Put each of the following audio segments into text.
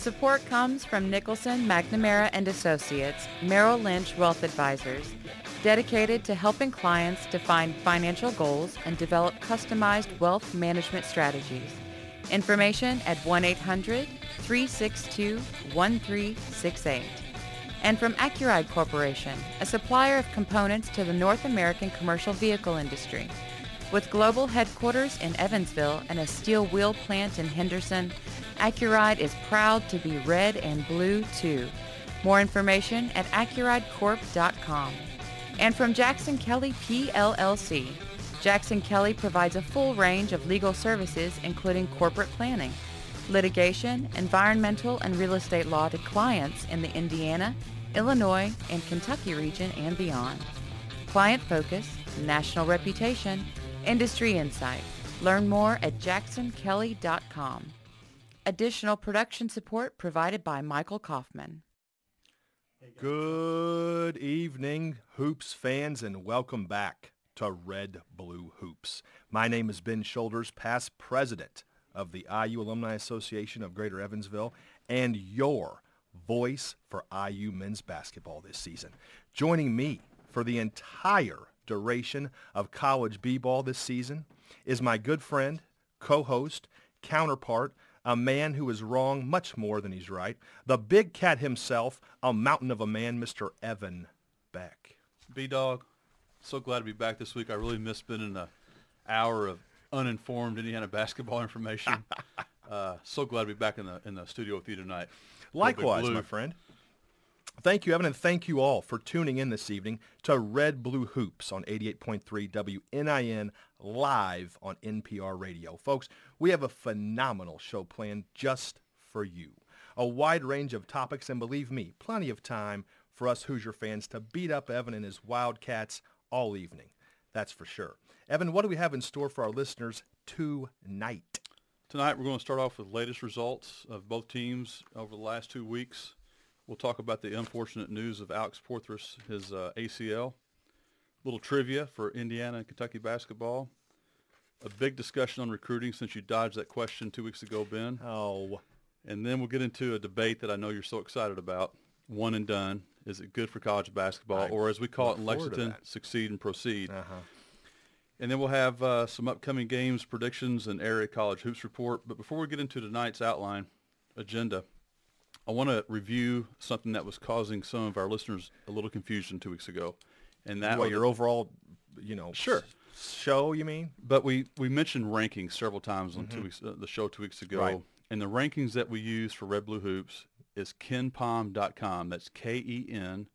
Support comes from Nicholson, McNamara and Associates, Merrill Lynch Wealth Advisors, dedicated to helping clients define financial goals and develop customized wealth management strategies. Information at 1-800-362-1368. And from Accuride Corporation, a supplier of components to the North American commercial vehicle industry. With global headquarters in Evansville and a steel wheel plant in Henderson, Accuride is proud to be red and blue too. More information at accuridecorp.com. And from Jackson Kelly PLLC, Jackson Kelly provides a full range of legal services including corporate planning, litigation, environmental, and real estate law to clients in the Indiana, Illinois, and Kentucky region and beyond. Client focus, national reputation, industry insight. Learn more at jacksonkelly.com. Additional production support provided by Michael Kaufman. Good evening, Hoops fans, and welcome back to Red Blue Hoops. My name is Ben Shoulders, past president of the IU Alumni Association of Greater Evansville, and your voice for IU men's basketball this season. Joining me for the entire duration of college b-ball this season is my good friend, co-host, counterpart, a man who is wrong much more than he's right, the big cat himself, a mountain of a man, Mr. Evan Beck. B-Dog, so glad to be back this week. I really missed spending an hour of uninformed Indiana basketball information. So glad to be back in the studio with you tonight. Likewise, my friend. Thank you, Evan, and thank you all for tuning in this evening to Red Blue Hoops on 88.3 WNIN live on NPR Radio. Folks, we have a phenomenal show planned just for you. A wide range of topics, and believe me, plenty of time for us Hoosier fans to beat up Evan and his Wildcats all evening. That's for sure. Evan, what do we have in store for our listeners tonight? Tonight we're going to start off with the latest results of both teams over the last 2 weeks. We'll talk about the unfortunate news of Alex Porthras, his ACL. Little trivia for Indiana and Kentucky basketball. A big discussion on recruiting since you dodged that question 2 weeks ago, Ben. Oh. And then we'll get into a debate that I know you're so excited about. One and done. Is it good for college basketball? Or as we call it in Lexington, succeed and proceed. Uh-huh. And then we'll have some upcoming games, predictions, and area college hoops report. But before we get into tonight's outline agenda, I want to review something that was causing some of our listeners a little confusion 2 weeks ago. And that was your overall, sure, show, you mean? But we mentioned rankings several times on 2 weeks the show 2 weeks ago. Right. And the rankings that we use for Red Blue Hoops is KenPom.com. That's KenPom.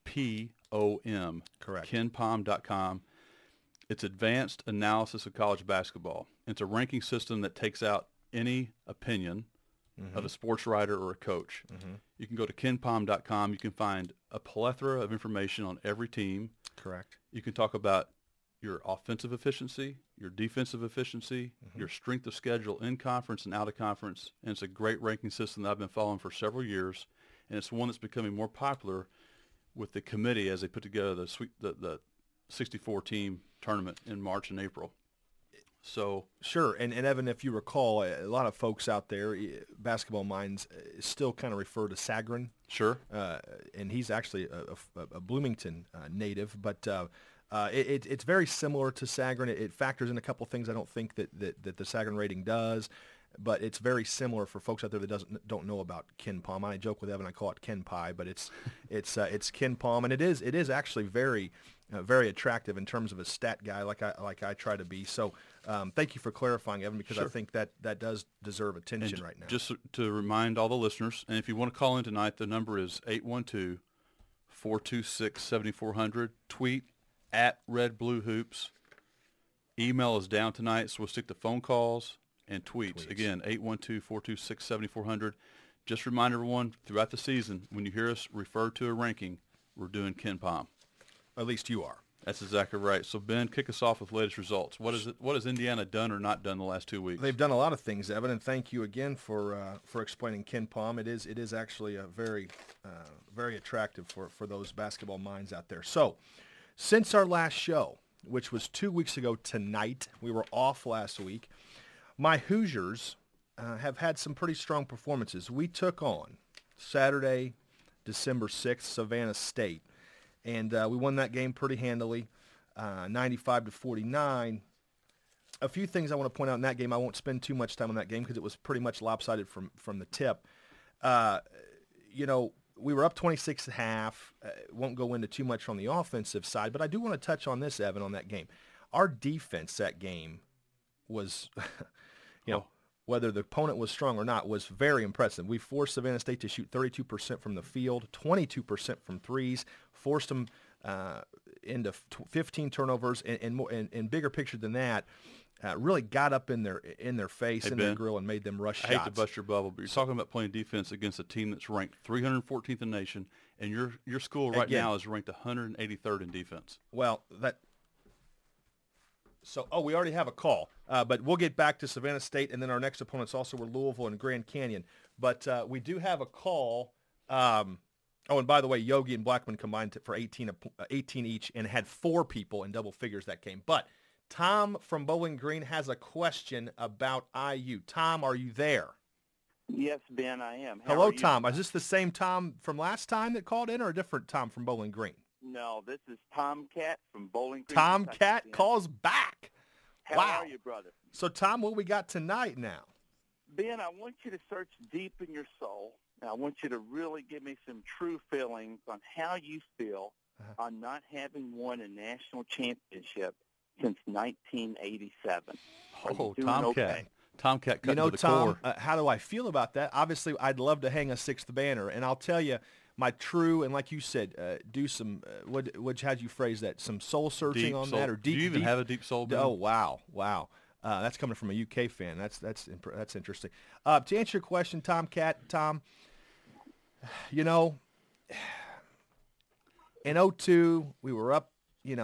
Correct. KenPom.com. It's advanced analysis of college basketball. It's a ranking system that takes out any opinion of a sports writer or a coach. You can go to KenPom.com. You can find a plethora of information on every team. Correct. You can talk about your offensive efficiency, your defensive efficiency, your strength of schedule in conference and out of conference. And it's a great ranking system that I've been following for several years. And it's one that's becoming more popular with the committee as they put together the 64-team tournament in March and April. So sure, and Evan, if you recall, a lot of folks out there, basketball minds, still kind of refer to Sagarin. Sure. And he's actually a Bloomington native, but it's very similar to Sagarin. It factors in a couple things I don't think that the Sagarin rating does, but it's very similar for folks out there that don't know about KenPom. I joke with Evan, I call it Ken Pie, but it's KenPom, and it is actually very attractive in terms of a stat guy, like I try to be. So thank you for clarifying, Evan, because Sure. I think that does deserve attention and right now. Just to remind all the listeners, and if you want to call in tonight, the number is 812-426-7400. Tweet at Red Blue Hoops. Email is down tonight, so we'll stick to phone calls and tweets. Again, 812-426-7400. Just remind everyone throughout the season, when you hear us refer to a ranking, we're doing KenPom. At least you are. That's exactly right. So, Ben, kick us off with latest results. What has Indiana done or not done the last 2 weeks? They've done a lot of things, Evan, and thank you again for explaining KenPom. It is actually a very attractive for those basketball minds out there. So, since our last show, which was 2 weeks ago tonight, we were off last week, my Hoosiers have had some pretty strong performances. We took on Saturday, December 6th, Savannah State, and we won that game pretty handily, 95-49. A few things I want to point out in that game. I won't spend too much time on that game because it was pretty much lopsided from the tip. We were up 26 at half. Won't go into too much on the offensive side, but I do want to touch on this, Evan, on that game. Our defense that game was, whether the opponent was strong or not, was very impressive. We forced Savannah State to shoot 32% from the field, 22% from threes, forced them into 15 turnovers, and bigger picture than that, really got up in their face, hey, in Ben, their grill, and made them rush I shots. hate to bust your bubble, but you're talking about playing defense against a team that's ranked 314th in the nation, and your school right now is ranked 183rd in defense. Well, we already have a call, but we'll get back to Savannah State, and then our next opponents also were Louisville and Grand Canyon. But we do have a call. And by the way, Yogi and Blackman combined for 18 each and had 4 people in double figures that game. But Tom from Bowling Green has a question about IU. Tom, are you there? Yes, Ben, I am. Hello, Tom. Is this the same Tom from last time that called in, or a different Tom from Bowling Green? No, this is Tomcat from Bowling Green. Tomcat calls back. How are you, brother? So, Tom, what we got tonight now? Ben, I want you to search deep in your soul. I want you to really give me some true feelings on how you feel on not having won a national championship since 1987. Oh, Tomcat. Okay? Tomcat cut to the Tom, core. how do I feel about that? Obviously, I'd love to hang a 6th banner, and I'll tell you, my true, and like you said, do some, how'd you phrase that? Some soul searching Deep on soul. that, or deep? Do you even have a deep soul, Ben? Oh, wow. That's coming from a UK fan. That's interesting. To answer your question, Tom, in 02, we were up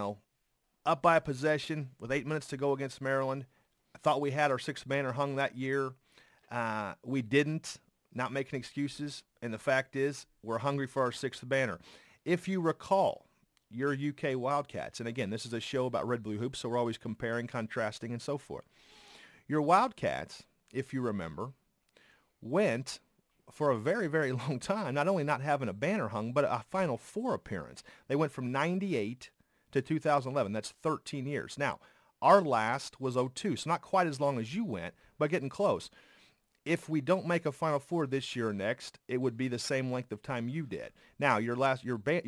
by a possession with 8 minutes to go against Maryland. I thought we had our 6th banner hung that year. We didn't, not making excuses. And the fact is, we're hungry for our 6th banner. If you recall, your UK Wildcats, and again, this is a show about Red Blue Hoops, so we're always comparing, contrasting, and so forth. Your Wildcats, if you remember, went for a very, very long time, not only not having a banner hung, but a Final Four appearance. They went from 98 to 2011. That's 13 years. Now, our last was 02, so not quite as long as you went, but getting close. If we don't make a Final Four this year or next, it would be the same length of time you did. Now, your last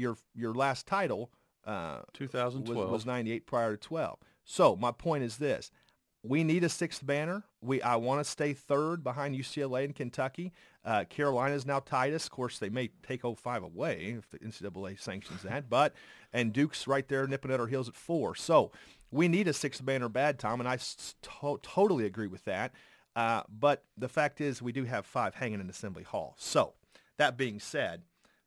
title 2012 was 98 prior to 12. So my point is this. We need a 6th banner. I want to stay 3rd behind UCLA and Kentucky. Carolina's now tied us. Of course, they may take 05 away if the NCAA sanctions that. And Duke's right there nipping at our heels at 4. So we need a 6th banner bad, Tom, and I totally agree with that. But the fact is we do have 5 hanging in Assembly Hall. So that being said.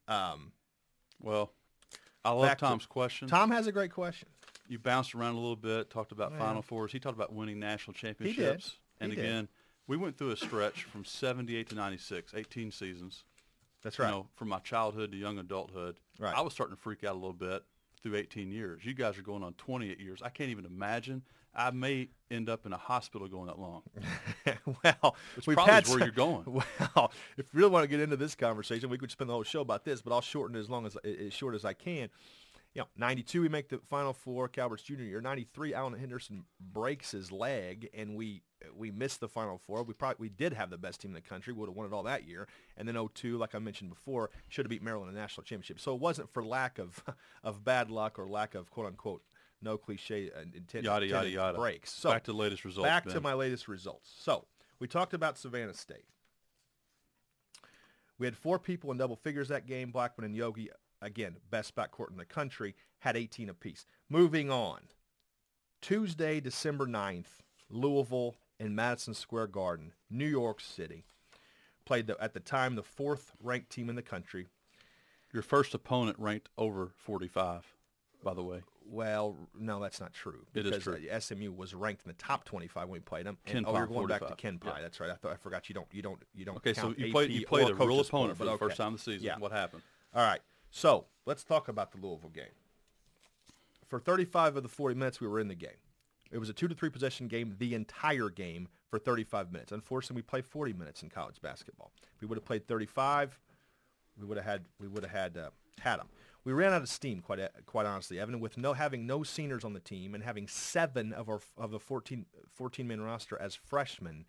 Well, I love Tom's question. Tom has a great question. You bounced around a little bit, talked about Final Fours. He talked about winning national championships. He did. Again, we went through a stretch from 78 to 96, 18 seasons. That's right. From my childhood to young adulthood. Right. I was starting to freak out a little bit through 18 years. You guys are going on 28 years. I can't even imagine. I may end up in a hospital going that long. Well, we've had where you're going. Well, if you really want to get into this conversation, we could spend the whole show about this, but I'll shorten it as short as I can. 92 we make the Final Four, Calvert's junior year. 93, Alan Henderson breaks his leg, and we missed the Final Four. We did have the best team in the country. Would have won it all that year. And then 02, like I mentioned before, should have beat Maryland in the national championship. So it wasn't for lack of bad luck or lack of quote unquote no cliche intended Yada yada. breaks. So back to the latest results. Back to my latest results. So we talked about Savannah State. We had 4 people in double figures that game. Blackman and Yogi, again, best backcourt in the country, had 18 apiece. Moving on. Tuesday, December 9th, Louisville and Madison Square Garden, New York City, played at the time the 4th-ranked team in the country. Your first opponent ranked over 45, by the way. Well, no, that's not true. It is true. SMU was ranked in the top 25 when we played them. Ken you're going 45. back to Ken Pye. Yeah. That's right. I forgot you don't. Okay, count so you AP played or a real coaches opponent poll, for the first time of the season. Yeah. What happened? All right. So let's talk about the Louisville game. For 35 of the 40 minutes we were in the game, it was a 2 to 3 possession game the entire game for 35 minutes. Unfortunately, we play 40 minutes in college basketball. If we would have played 35, we would have had them. We ran out of steam, quite honestly, Evan, with having no seniors on the team and having 7 of the 14-man roster as freshmen.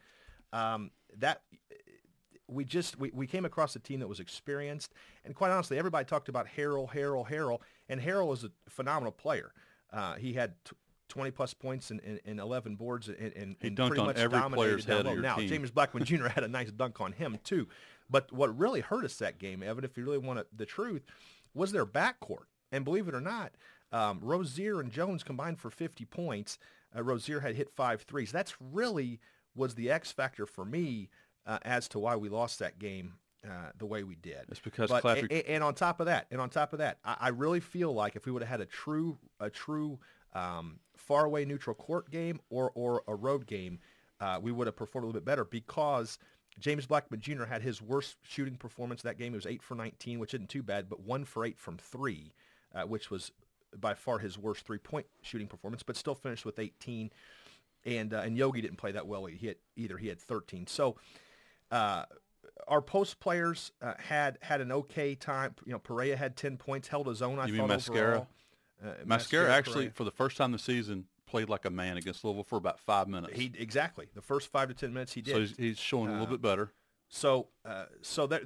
We came across a team that was experienced, and quite honestly, everybody talked about Harrell, and Harrell is a phenomenal player. He had 20-plus points and 11 boards and he dunked pretty on much every dominated player's head down low. of your Now, team. James Blackman Jr. had a nice dunk on him, too. But what really hurt us that game, Evan, if you really want the truth, was their backcourt. And believe it or not, Rozier and Jones combined for 50 points. Rozier had hit 5 threes. That's really was the X factor for me as to why we lost that game the way we did. It's because and on top of that, I really feel like if we would have had a true faraway neutral court game or a road game, we would have performed a little bit better because James Blackman Jr. had his worst shooting performance that game. It was 8 for 19, which isn't too bad, but 1 for 8 from 3, which was by far his worst three-point shooting performance, but still finished with 18. And Yogi didn't play that well. He had 13. So our post players had an okay time. Perea had 10 points, held his own. You mean Mascara? Mascara actually, Perea. for the first time this season, played like a man against Louisville for about 5 minutes. Exactly. The first 5 to 10 minutes he did. So he's showing a little bit better. So that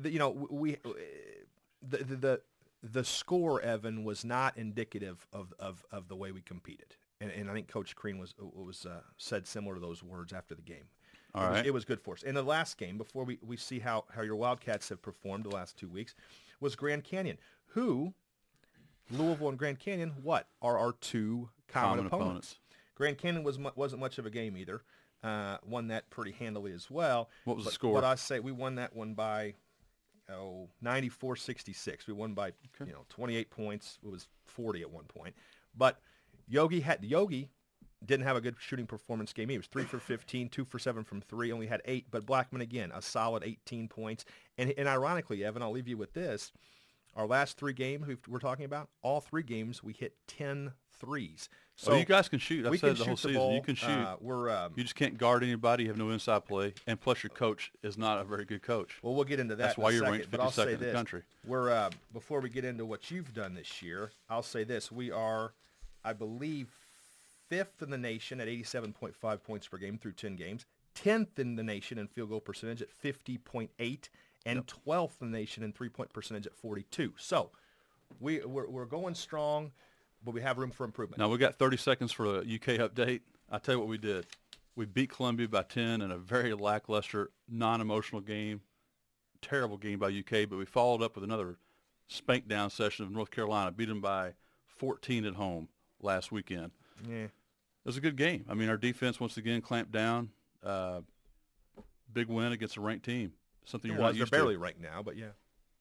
the score, Evan, was not indicative of the way we competed, and I think Coach Crean was said similar to those words after the game. It was good for us. In the last game, before we see how your Wildcats have performed the last 2 weeks, was Grand Canyon, who Louisville and Grand Canyon, what are our 2 common opponents? Grand Canyon wasn't much of a game either. Won that pretty handily as well. What was the score? But I say we won that one by 94-66. We won by 28 points. It was 40 at one point. But Yogi didn't have a good shooting performance game. He was 3 for 15, 2 for 7 from 3, only had 8. But Blackman, again, a solid 18 points. And ironically, Evan, I'll leave you with this. Our last 3 games we're talking about, all 3 games we hit 10 threes. So you guys can shoot. I've said the whole season. You can shoot. You just can't guard anybody. You have no inside play. And plus your coach is not a very good coach. Well, we'll get into that. That's why you're ranked 52nd in the country. We're before we get into what you've done this year, I'll say this. We are, I believe, 5th in the nation at 87.5 points per game through 10 games, 10th in the nation in field goal percentage at 50.8, and 12th in the nation in three-point percentage at 42. So we're going strong, but we have room for improvement. Now, we got 30 seconds for a UK update. I'll tell you what we did. We beat Columbia by 10 in a very lackluster, non-emotional game. Terrible game by UK, but we followed up with another spank-down session of North Carolina, beat them by 14 at home last weekend. Yeah. It was a good game. I mean, our defense once again clamped down. Big win against a ranked team. Something you're not used to. They're barely ranked now, but yeah.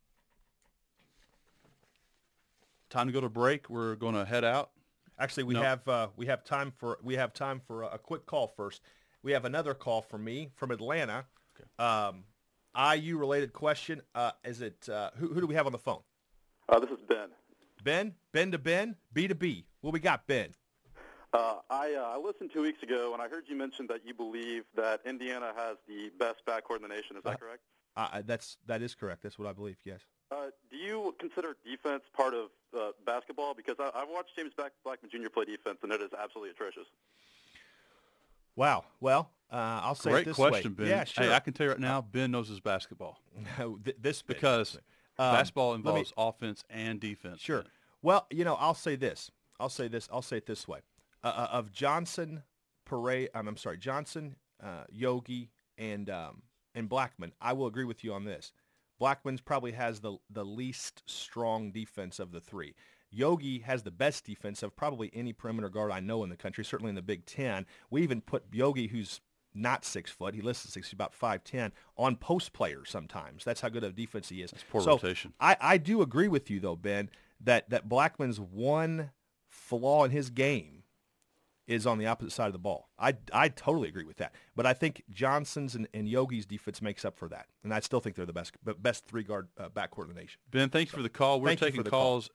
Time to go to break. We're going to head out. Actually, we have time for a quick call first. We have another call from me from Atlanta. Okay. IU related question. Is it who do we have on the phone? This is Ben. Ben to Ben, B to B. What we got, Ben? I listened 2 weeks ago, and I heard you mention that you believe that Indiana has the best backcourt in the nation. Is that correct? That is correct. That's what I believe, yes. Do you consider defense part of basketball? Because I've watched James Blackman Jr. play defense, and it is absolutely atrocious. Wow. Well, I'll say Great it this question, way. Ben. Yeah, sure. Hey, I can tell you right now, Ben knows his basketball. Because basketball involves offense and defense. Sure. Ben. Well, I'll say this. I'll say it this way. Of Johnson, Johnson, Yogi, and Blackman, I will agree with you on this. Blackman's probably has the least strong defense of the 3. Yogi has the best defense of probably any perimeter guard I know in the country, certainly in the Big Ten. We even put Yogi, who's not 6 foot, he lists 6, he's about 5'10", on post players sometimes. That's how good of a defense he is. That's poor rotation. I do agree with you, though, Ben, that Blackman's one flaw in his game is on the opposite side of the ball. I totally agree with that. But I think Johnson's and Yogi's defense makes up for that. And I still think they're the best 3-guard backcourt in the nation. Ben, thanks for the call. We're taking calls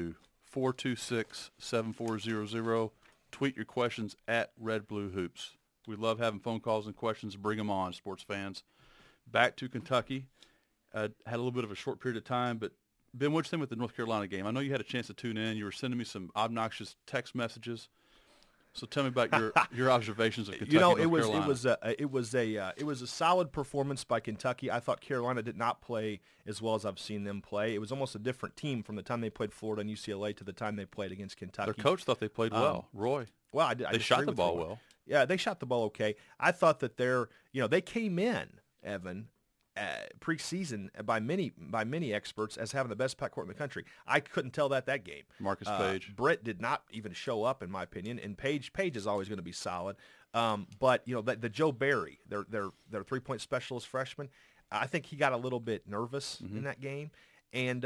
812-426-7400. Tweet your questions at Red Blue Hoops. We love having phone calls and questions. Bring them on, sports fans. Back to Kentucky. Had a little bit of a short period of time, but Ben, what'd you think with the North Carolina game? I know you had a chance to tune in. You were sending me some obnoxious text messages. So tell me about your observations of Kentucky. North Carolina. It was a solid performance by Kentucky. I thought Carolina did not play as well as I've seen them play. It was almost a different team from the time they played Florida and UCLA to the time they played against Kentucky. Their coach thought they played well, Roy. Well, they shot the ball well. Yeah, they shot the ball okay. I thought that they came in, Evan, preseason by many experts as having the best backcourt in the country. I couldn't tell that game. Marcus Page. Britt did not even show up, in my opinion, and Page is always going to be solid. But the Joe Barry, their 3-point specialist freshman, I think he got a little bit nervous in that game, and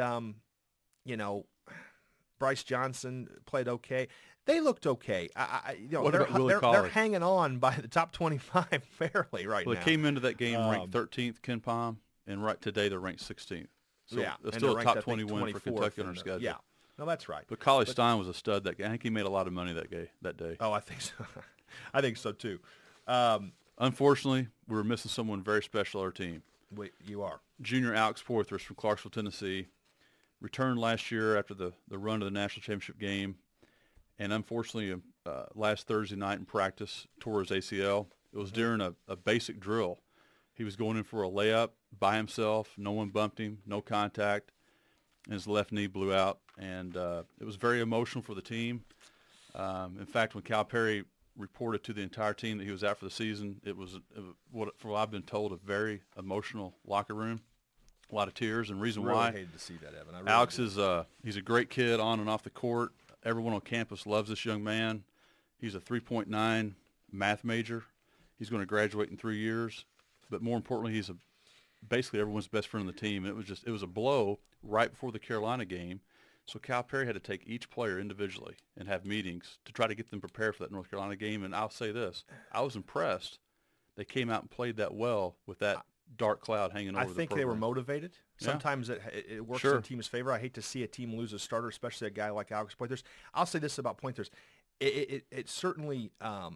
Bryce Johnson played okay. They looked okay. They're hanging on by the top 25 fairly right now. They came into that game ranked 13th, Ken Palm, and right today they're ranked 16th. So yeah, it's still a top 20 win for Kentucky on their schedule. Yeah, no, that's right. But Cauley Stein was a stud that game. I think he made a lot of money that day. Oh, I think so. I think so too. Unfortunately, we were missing someone very special on our team. You are. Junior Alex Poythress from Clarksville, Tennessee, returned last year after the run to the national championship game. And unfortunately, last Thursday night in practice, tore his ACL. It was during a basic drill. He was going in for a layup by himself. No one bumped him, no contact, and his left knee blew out. And it was very emotional for the team. In fact, when Calipari reported to the entire team that he was out for the season, it was from what I've been told, a very emotional locker room. A lot of tears, and reason really why. Hated to see that, Evan. Alex is he's a great kid on and off the court. Everyone on campus loves this young man. He's a 3.9 math major. He's going to graduate in 3 years. But more importantly, he's basically everyone's best friend on the team. And it was a blow right before the Carolina game. So Calipari had to take each player individually and have meetings to try to get them prepared for that North Carolina game. And I'll say this, I was impressed. They came out and played that well with that dark cloud hanging over the program. I think they were motivated. Sometimes it works in a team's favor. I hate to see a team lose a starter, especially a guy like Alex Poythress. I'll say this about Poythress. It certainly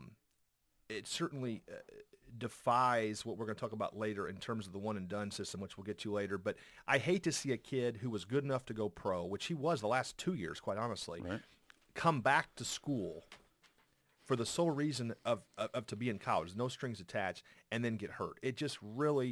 defies what we're going to talk about later in terms of the one-and-done system, which we'll get to later. But I hate to see a kid who was good enough to go pro, which he was the last 2 years, quite honestly, come back to school for the sole reason of to be in college, no strings attached, and then get hurt. It just really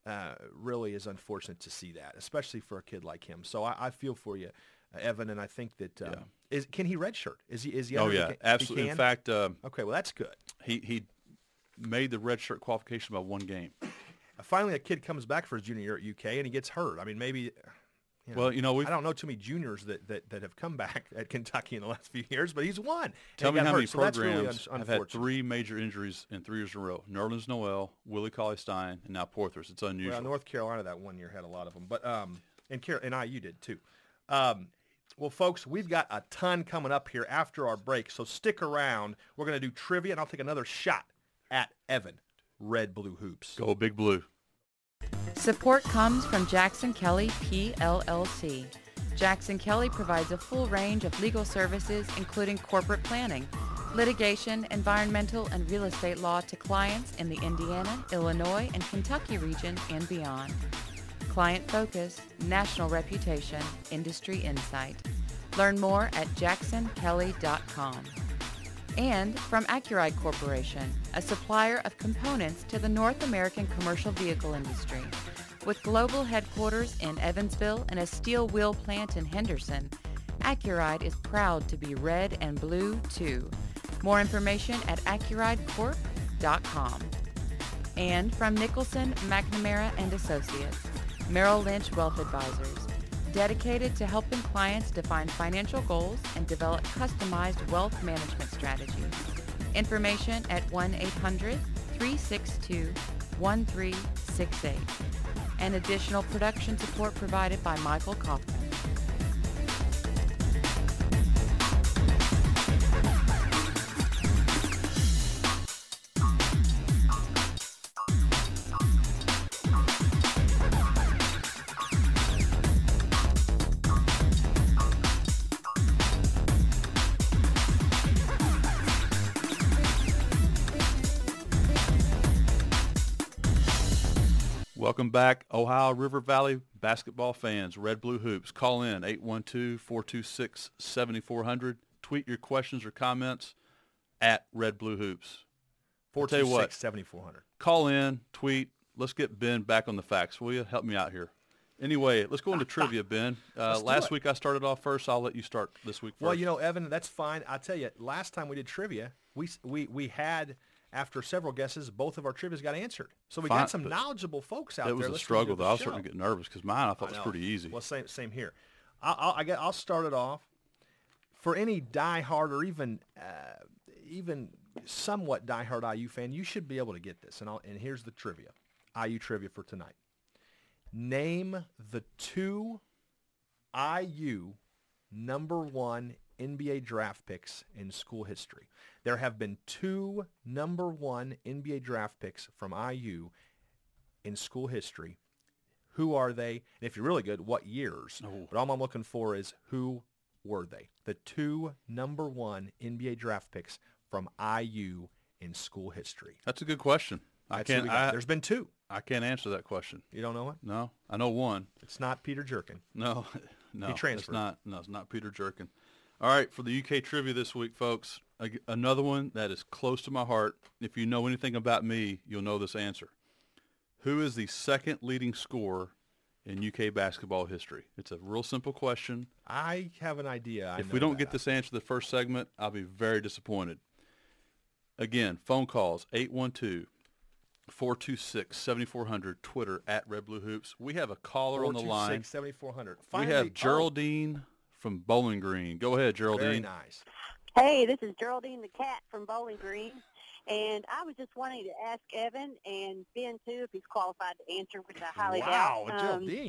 is unfortunate to see that, especially for a kid like him. So I feel for you, Evan, and I think that can he redshirt? Is he? Oh yeah, absolutely. In fact, okay, well that's good. He made the redshirt qualification by one game. Finally, a kid comes back for his junior year at UK and he gets hurt. I mean, maybe. I don't know too many juniors that have come back at Kentucky in the last few years, but he's won. Tell me how many programs have had 3 major injuries in 3 years in a row. Nerlens Noel, Willie Cauley-Stein, and now Poythress. It's unusual. Well, North Carolina that 1 year had a lot of them, but and IU did too. Well, folks, we've got a ton coming up here after our break, so stick around. We're going to do trivia, and I'll take another shot at Evan, Red Blue Hoops. Go Big Blue. Support comes from Jackson Kelly PLLC. Jackson Kelly provides a full range of legal services, including corporate planning, litigation, environmental, and real estate law to clients in the Indiana, Illinois, and Kentucky region and beyond. Client focus, national reputation, industry insight. Learn more at jacksonkelly.com. And from Accuride Corporation, a supplier of components to the North American commercial vehicle industry. With global headquarters in Evansville and a steel wheel plant in Henderson, Accuride is proud to be red and blue too. More information at accuridecorp.com. And from Nicholson, McNamara & Associates, Merrill Lynch Wealth Advisors, dedicated to helping clients define financial goals and develop customized wealth management strategies. Information at 1-800-362-1368. And additional production support provided by Michael Kaufman. Welcome back, Ohio River Valley basketball fans, Red Blue Hoops. Call in 812-426-7400. Tweet your questions or comments at Red Blue Hoops. I'll tell you what, 7400. call in, tweet. Let's get Ben back on the facts. Will you help me out here? Anyway, let's go into trivia, Ben. Last week I started off first. I'll let you start this week first. Well, you know, Evan, that's fine. I'll tell you, last time we did trivia, we had, after several guesses, both of our trivias got answered. So we got some knowledgeable folks out there. It was a struggle, though. I was starting to get nervous because mine I thought was pretty easy. Well, same here. I'll start it off. For any diehard or even somewhat diehard IU fan, you should be able to get this. And here's the trivia, IU trivia for tonight. Name the 2 IU number 1 NBA draft picks in school history. There have been 2 number 1 NBA draft picks from IU in school history. Who are they? And if you're really good, what years? Oh. But all I'm looking for is who were they? The 2 number 1 NBA draft picks from IU in school history. That's a good question. There's been 2. I can't answer that question. You don't know it? No, I know one. It's not Peter Jerkin. No, He transferred. It's not Peter Jerkin. All right, for the UK trivia this week, folks, another one that is close to my heart. If you know anything about me, you'll know this answer. Who is the second leading scorer in UK basketball history? It's a real simple question. I have an idea. If we don't get this answer the first segment, I'll be very disappointed. Again, phone calls, 812-426-7400, Twitter at Red Blue Hoops. We have a caller on the line. 426-7400. We have Geraldine from Bowling Green. Go ahead, Geraldine. Very nice. Hey, this is Geraldine the cat from Bowling Green, and I was just wanting to ask Evan and Ben, too, if he's qualified to answer, which I highly doubt. Wow, Geraldine.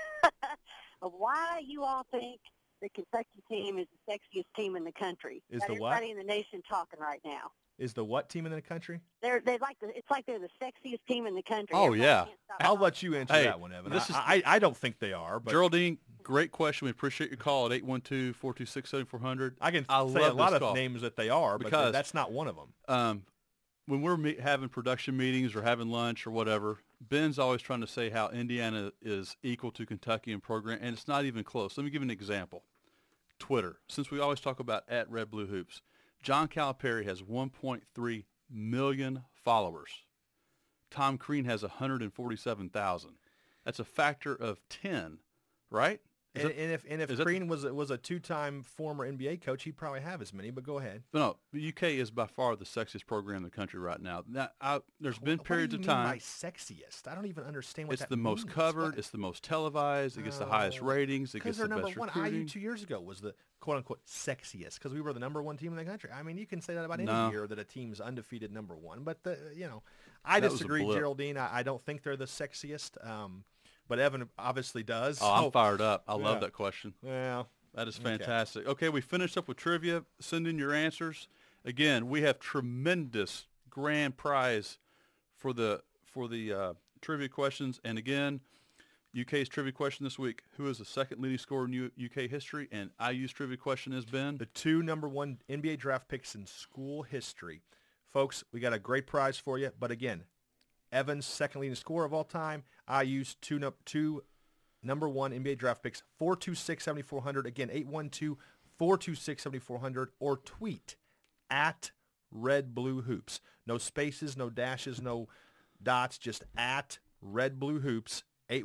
Why you all think the Kentucky team is the sexiest team in the country? Is Got the what? everybody in the nation talking right now. Is the what team in the country? It's like they're the sexiest team in the country. Oh, Everybody yeah. can't stop I'll talking. let you answer Hey, that one, Evan. this is- I don't think they are, but Geraldine, great question. We appreciate your call at 812-426-7400. I can I say love a lot this of call. names that they are, but Because- that's not one of them. When we're having production meetings or having lunch or whatever, Ben's always trying to say how Indiana is equal to Kentucky in program, and it's not even close. Let me give you an example. Twitter, since we always talk about at Red Blue Hoops, John Calipari has 1.3 million followers. Tom Crean has 147,000. That's a factor of 10, right? And if is that Crean was a 2-time former NBA coach, he'd probably have as many, but go ahead. No, the UK is by far the sexiest program in the country right now. There's been periods What of do you mean time. by sexiest? I don't even understand what It's that the most means. covered. What? It's the most televised. It gets the highest ratings. It Because gets they're the number best one. recruiting. IU 2 years ago was the quote-unquote sexiest because we were the number 1 team in the country. I mean, you can say that about any No. year that a team's undefeated number 1. But, I That was a disagree, blip. Geraldine. I don't think they're the sexiest, but Evan obviously does. Oh, I'm so- fired up. I Yeah. love that question. Well, That is fantastic. Okay, we finished up with trivia. Send in your answers. Again, we have tremendous grand prize for the trivia questions. And again, UK's trivia question this week: who is the second leading scorer in UK history? And IU's trivia question has been the 2 number 1 NBA draft picks in school history. Folks, we got a great prize for you. But again, Evan's second leading scorer of all time. IU's 2 number 1 NBA draft picks, 426-7400. Again, 812-426-7400. Or tweet at Red Blue Hoops. No spaces, no dashes, no dots. Just at Red Blue Hoops,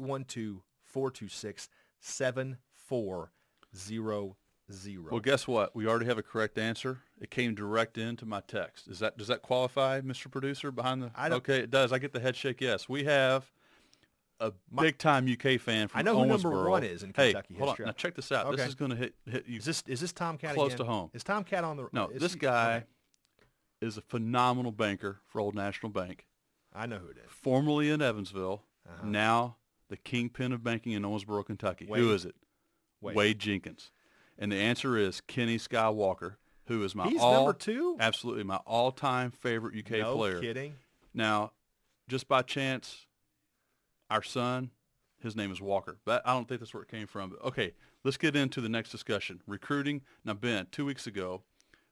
812-426-7400. Well, guess what? We already have a correct answer. It came direct into my text. Does that qualify, Mr. Producer, behind the? Okay, it does. I get the head shake. Yes, we have a big-time UK fan from I know who number Owensboro. 1 is in Hey, Kentucky hold history. on. Now check this out. Okay. This is going to hit you. Is this Tom Cat Close again? to home. Is Tom Cat on the? No, is this he- guy okay. is a phenomenal banker for Old National Bank, I know who it is. formerly in Evansville, now the kingpin of banking in Owensboro, Kentucky. Wade. Who is it? Wade. Wade Jenkins. And the answer is Kenny Skywalker, who is He's number 2? absolutely my all-time favorite UK No player. kidding. Now, just by chance, our son, his name is Walker. But I don't think that's where it came from. But okay, let's get into the next discussion. Recruiting. Now, Ben, 2 weeks ago,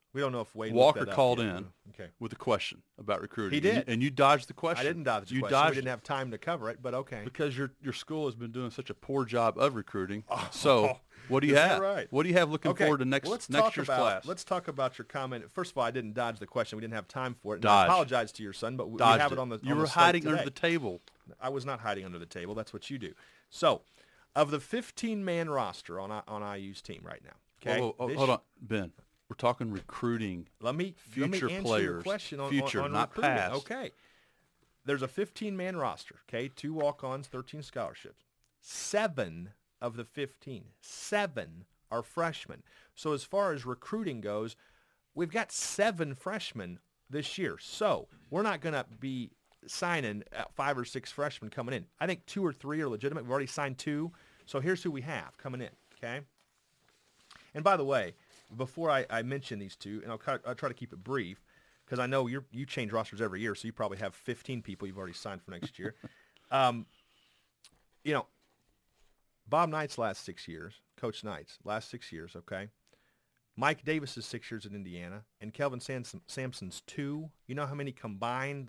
We don't know if Wade Walker looked that up called yet. in Okay. with a question about recruiting. He did. And you dodged the question. I didn't dodge the you question. We Dodged didn't have time to cover it, but okay. because your school has been doing such a poor job of recruiting. So what do you Is that have? right? What do you have looking Okay, forward to next well, next year's class? Let's talk about your comment. First of all, I didn't dodge the question. We didn't have time for it. And Dodge. I apologize to your son, but we Dodged have it on the You on were the slate hiding under today. the table. I was not hiding under the table. That's what you do. So, of the 15-man roster on IU's team right now, okay? Whoa, this- hold on, Ben. We're talking recruiting. Let me Future answer players. your question on Future, on not recruiting. past. Okay. There's a 15-man roster, okay? 2 walk-ons, 13 scholarships. 7 of the 15, 7 are freshmen. So as far as recruiting goes, we've got 7 freshmen this year. So we're not going to be signing 5 or 6 freshmen coming in. I think 2 or 3 are legitimate. We've already signed 2. So here's who we have coming in, okay? And by the way, before I mention these 2, and I'll try to keep it brief, because I know you change rosters every year, so you probably have 15 people you've already signed for next year. You know, Bob Knight's last 6 years, Coach Knight's last 6 years, okay? Mike Davis's 6 years at Indiana, and Kelvin Sampson's 2. You know how many combined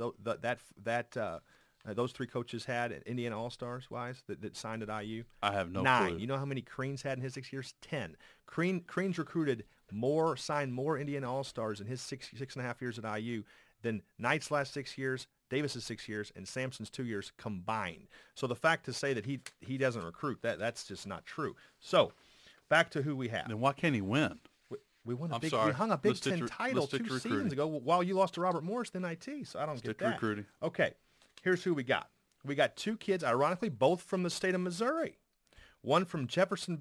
those 3 coaches had at Indiana All-Stars wise that signed at IU? I have no 9. clue. You know how many Crean's had in his 6 years? 10. Crean's recruited more, signed more Indiana All-Stars in his six and a half years at IU than Knight's last 6 years, Davis's 6 years, and Sampson's 2 years combined. So the fact to say that he doesn't recruit, that's just not true. So back to who we have. Then why can't he win? We won I'm we sorry. hung a Big Let's stick Ten to- title let's stick 2 to seasons recruiting. ago while you lost to Robert Morris in IT, so I don't Stick get to that. recruiting. Okay, here's who we got. We got 2 kids, ironically, both from the state of Missouri. One from Jefferson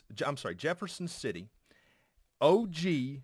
City, OG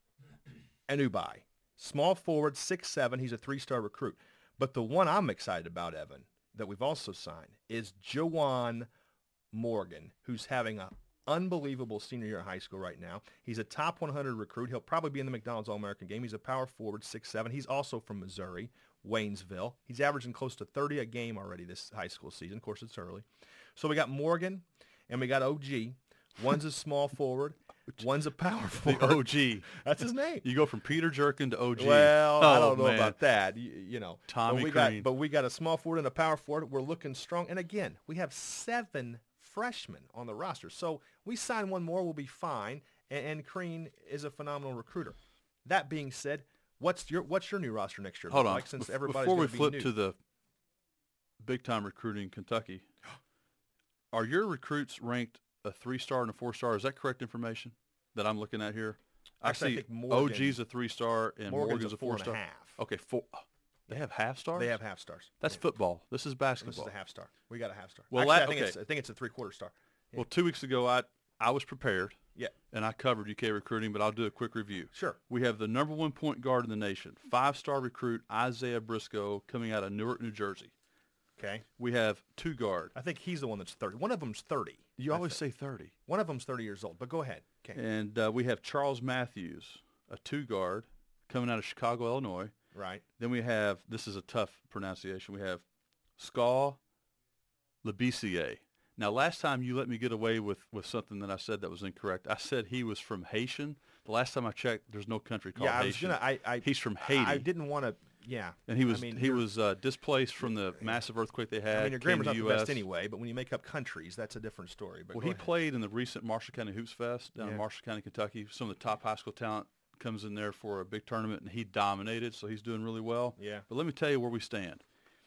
Anubai. Small forward, 6'7". He's a 3-star recruit. But the one I'm excited about, Evan, that we've also signed is Jawan Morgan, who's having an unbelievable senior year in high school right now. He's a top 100 recruit. He'll probably be in the McDonald's All-American game. He's a power forward, 6'7". He's also from Missouri, Waynesville. He's averaging close to 30 a game already this high school season. Of course, it's early. So we got Morgan and we got OG. One's a small forward. One's a power The forward. OG. That's his name. You go from Peter Jerkin to OG. Well, I don't know man. about that. You know, Tommy but Crean. we got a small forward and a power forward. We're looking strong. And again, we have 7 freshmen on the roster. So we sign one more, we'll be fine. And Crean is a phenomenal recruiter. That being said, what's your new roster next year? Hold on. Like, since everybody's Before we gonna be flip new? to the big-time recruiting Kentucky, are your recruits ranked a 3-star and a 4-star? Is that correct information that I'm looking at here? Actually, I see think Morgan- OG's a 3-star and Morgan's a 4-star. 4.5. Okay, 4. They have half stars? They have half stars. That's football. This is This basketball. is a half star. We got a half star. Well, Actually, okay. I think it's a 3/4 star. Well, 2 weeks ago, I was prepared, Yeah, and I covered UK recruiting, but I'll do a quick review. sure. We have the number 1 point guard in the nation, 5-star recruit Isaiah Briscoe, coming out of Newark, New Jersey. Okay. We have 2 guard. I think he's the one that's 30. One of them's 30. You I always think. say 30. One of them's 30 years old, but go ahead. Okay. And we have Charles Matthews, a 2 guard, coming out of Chicago, Illinois. Right. Then we have, this is a tough pronunciation, we have Ska Labissiere. Now, last time you let me get away with something that I said that was incorrect. I said he was from Haitian. The last time I checked, there's no country called Yeah, Haitian. He's from I Haiti. didn't want to. Yeah. And he was I mean, he was displaced from the massive earthquake they had. I mean, your came grammar's to not the US. best anyway. But when you make up countries, that's a different story. But Well, go he ahead. played in the recent Marshall County Hoops Fest down in Yeah. Marshall County, Kentucky. Some of the top high school talent comes in there for a big tournament, and he dominated, so he's doing really well. Yeah. But let me tell you where we stand.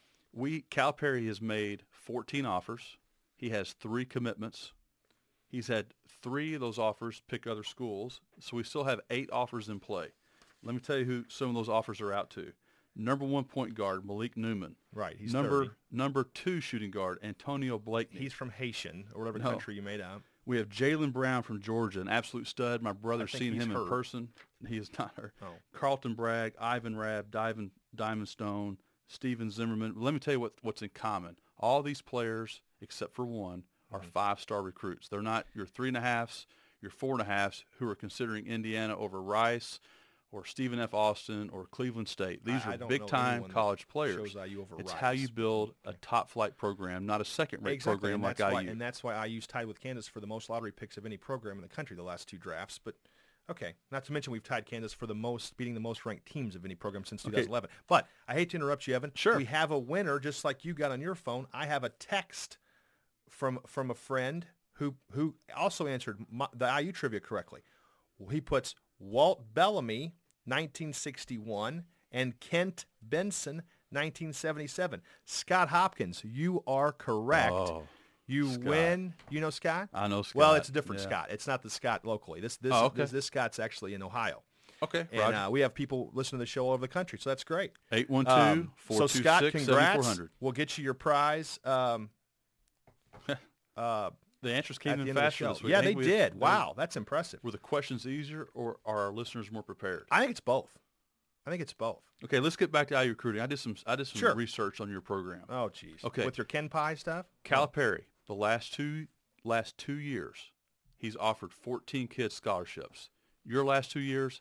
Calipari has made 14 offers. He has 3 commitments. He's had 3 of those offers pick other schools, so we still have 8 offers in play. Let me tell you who some of those offers are out to. Number 1 point guard, Malik Newman. Right. He's number 30. number 2 shooting guard, Antonio Blakeney. He's from Haitian or whatever No. country you made up. We have Jalen Brown from Georgia, an absolute stud. My brother's think seen he's him in hurt. person. He is not hurt. Oh. Carlton Bragg, Ivan Rabb, Diamond Stone, Steven Zimmerman. Let me tell you what's in common. All these players, except for one, are 5-star recruits. They're not your 3.5s, your 4.5s who are considering Indiana over Rice or Stephen F. Austin or Cleveland State. These I are don't know big-time anyone that college players. shows IU over It's Rice. how you build a top-flight program, not a second-rate program and like that's IU. why, and that's why IU's tied with Kansas for the most lottery picks of any program in the country the last 2 drafts. But Okay. Not to mention we've tied Kansas for beating the most ranked teams of any program since 2011. But I hate to interrupt you, Evan. Sure. We have a winner, just like you got on your phone. I have a text from a friend who also answered the IU trivia correctly. He puts Walt Bellamy, 1961, and Kent Benson, 1977. Scott Hopkins, you are correct. Oh. You Scott. win. You know Scott? I know Scott. Well, it's a different Yeah. Scott. It's not the Scott locally. This Scott's actually in Ohio. Okay, And we have people listening to the show all over the country, so that's great. 812-426-7400. So Scott, congrats. We'll get you your prize. The answers at came the in end of the faster show. this week. Yeah, I they think did. Wow, that's impressive. Were the questions easier, or are our listeners more prepared? I think it's both. Okay, let's get back to IU recruiting. I did some Sure. research on your program. Oh, geez. Okay. With your Ken Pie stuff? Calipari, the last two years, he's offered 14 kids scholarships. Your last 2 years,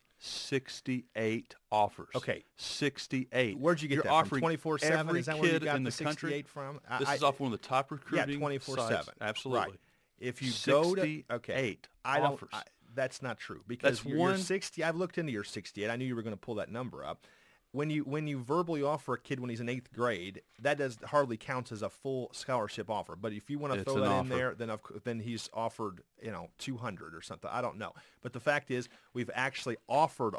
68 offers. Okay. 68. Where'd you get You're that offering from? 24/7? every Is that where you kid got in the the country 68 from? This is off one of the top Yeah, recruiting 24/7. sites. Absolutely. Right. If you go to 68 I don't. offers. That's not true because That's your one- 60. I've looked into your 68. I knew you were going to pull that number up. When you verbally offer a kid when he's in 8th grade, that hardly counts as a full scholarship offer. But if you want to It's throw an that in offer. there, then he's offered 200 or something. I don't know. But the fact is, we've actually offered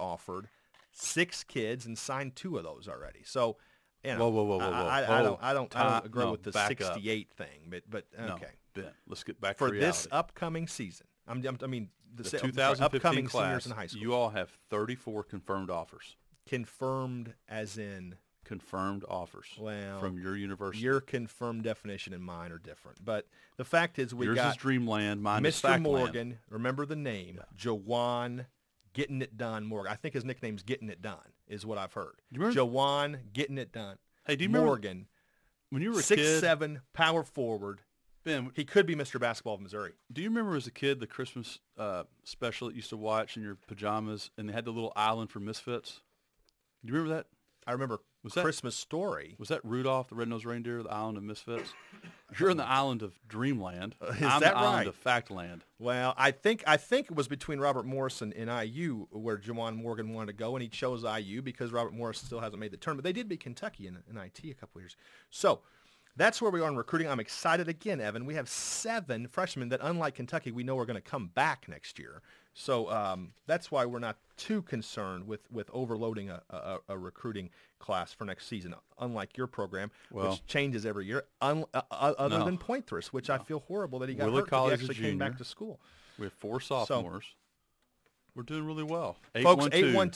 6 kids and signed 2 of those already. So, Whoa. I don't agree No, with the back up. 68 thing. But No, okay. Ben, let's get back For to reality. this upcoming season, I mean the the 2015 upcoming class, seniors in high school. you all have 34 confirmed offers. Confirmed as in, Confirmed offers well, from your university. your confirmed definition and mine are different. But the fact is Yours got is Dreamland, mine is Mr. Factland. Morgan, remember the name, Jawan Getting It Done Morgan. I think his nickname's Getting It Done is what I've heard. You remember- Jawan Getting It Done. Hey, do you remember Morgan, when you were a 6'7", power forward. Ben, He could be Mr. Basketball of Missouri. do you remember as a kid the Christmas special that you used to watch in your pajamas, and they had the little island for misfits? Do you remember that? I remember Was that- Christmas Story. Was that Rudolph the Red-Nosed Reindeer, the island of misfits? You're in the island of Dreamland. Is I'm that the island right? of Factland. Well, I think it was between Robert Morrison and IU where Jawan Morgan wanted to go, and he chose IU because Robert Morrison still hasn't made the tournament. They did beat Kentucky in IT a couple of years. So that's where we are in recruiting. I'm excited again, Evan. We have 7 freshmen that, unlike Kentucky, we know are going to come back next year. So that's why we're not too concerned with overloading a recruiting class for next season, unlike your program, Well, which changes every year, other No. than Poitras, which I feel horrible that he got Willard hurt 'cause College he is actually came back junior. to school. We have 4 sophomores. We're doing really well. Folks,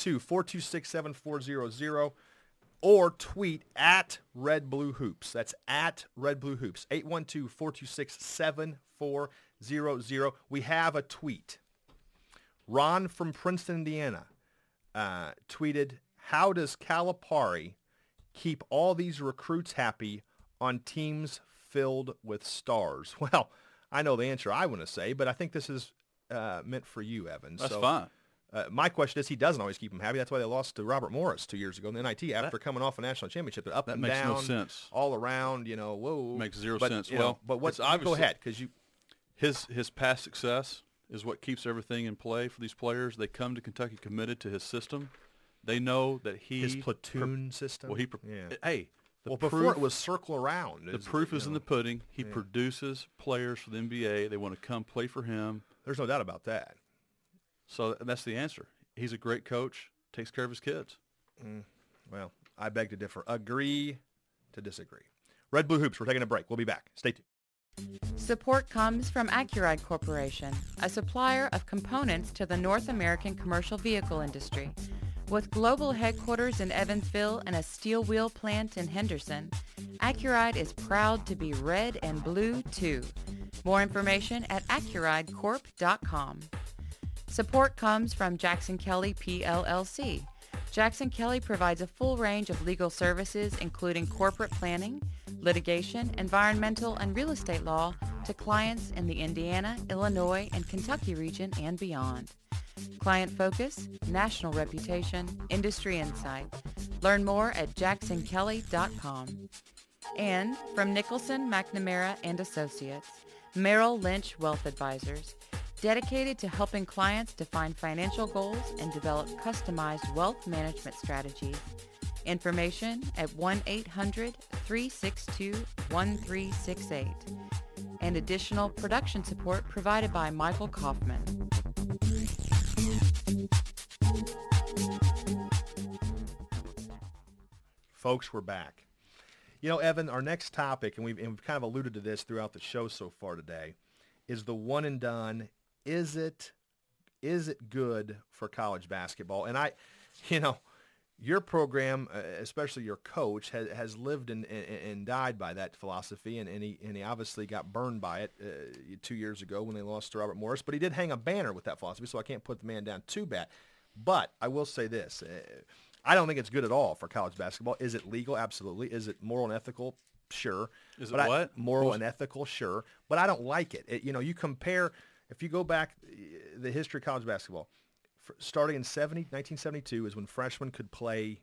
812-426-7400 or tweet at Red Blue Hoops. That's at Red Blue Hoops. 812-426-7400. We have a tweet. Ron from Princeton, Indiana, tweeted, "How does Calipari keep all these recruits happy on teams filled with stars?" Well, I know the answer I want to say, but I think this is meant for you, Evan. That's So, fine. my question is, he doesn't always keep them happy. That's why they lost to Robert Morris 2 years ago in the NIT after coming off a national championship. They're up That and makes down, no sense. all around. Whoa, Makes zero But, sense. you know, Well, but what? it's obviously- Go ahead, because you. His past success is what keeps everything in play for these players. They come to Kentucky committed to his system. They know that His platoon system. Well, yeah. Hey, the Well, proof, before it was circle around. the proof is in the pudding. He produces players for the NBA. They want to come play for him. There's no doubt about that. So that's the answer. He's a great coach. Takes care of his kids. Well, I beg to differ. Agree to disagree. Red Blue Hoops. We're taking a break. We'll be back. Stay tuned. Support comes from Accuride Corporation, a supplier of components to the North American commercial vehicle industry. With global headquarters in Evansville and a steel wheel plant in Henderson, Accuride is proud to be red and blue too. More information at accuridecorp.com. Support comes from Jackson Kelly PLLC. Jackson Kelly provides a full range of legal services including corporate planning, litigation, environmental, and real estate law to clients in the Indiana, Illinois, and Kentucky region and beyond. Client focus, national reputation, industry insight. Learn more at jacksonkelly.com. And from Nicholson, McNamara, and Associates, Merrill Lynch Wealth Advisors. dedicated to helping clients define financial goals and develop customized wealth management strategies. Information at 1-800-362-1368. And additional production support provided by Michael Kaufman. Folks, we're back. You know, Evan, our next topic, and we've kind of alluded to this throughout the show so far today, is the one and done. Is it good for college basketball? And your program, especially your coach, has lived and died by that philosophy, and he obviously got burned by it 2 years ago when they lost to Robert Morris. But he did hang a banner with that philosophy, so I can't put the man down too bad. But I will say this. I don't think it's good at all for college basketball. Is it legal? Absolutely. Is it moral and ethical? Sure. Is it what? Moral and ethical? Sure. But I don't like it. You compare, if you go back the history of college basketball, starting in 1972 is when freshmen could play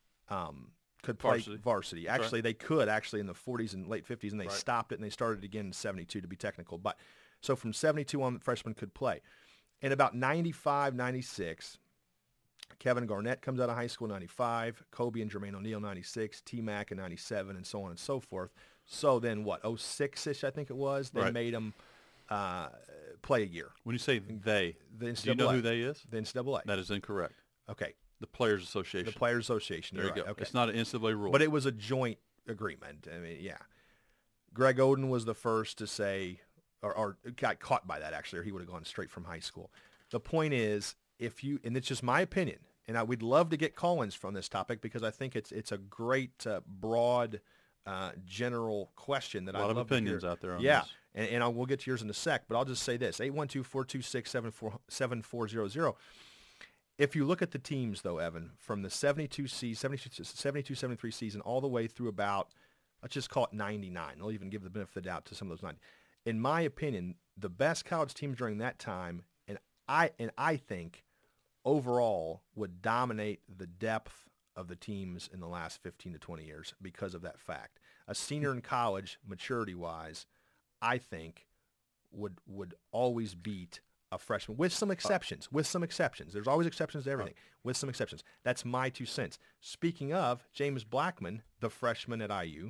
varsity. Actually, They could in the 40s and late 50s, and they stopped it, and they started again in 72 to be technical. But so from 72 on, freshmen could play. In about 95, 96, Kevin Garnett comes out of high school in 95, Kobe and Jermaine O'Neal 96, T-Mac in 97, and so on and so forth. So then 06-ish, I think it was, they made them play a year. When you say they, the NCAA. Do you know who they is? The NCAA. That is incorrect. Okay. The Players Association. The Players Association. There you go. Okay. It's not an NCAA rule. But it was a joint agreement. I mean, yeah. Greg Oden was the first to say, or got caught by that, actually, or he would have gone straight from high school. The point is, and it's just my opinion, and we'd love to get call-ins from this topic because I think it's a great, broad, general question that I love to hear. A lot of opinions out there on this. And we'll get to yours in a sec, but I'll just say this, 812-426-7400. If you look at the teams, though, Evan, from the 72-73 season all the way through about, let's just call it 99. I'll even give the benefit of the doubt to some of those 90. In my opinion, the best college teams during that time, and I think overall would dominate the depth of the teams in the last 15 to 20 years because of that fact. A senior in college, maturity-wise, I think would always beat a freshman, with some exceptions. There's always exceptions to everything, with some exceptions. That's my 2 cents. Speaking of, James Blackman, the freshman at IU,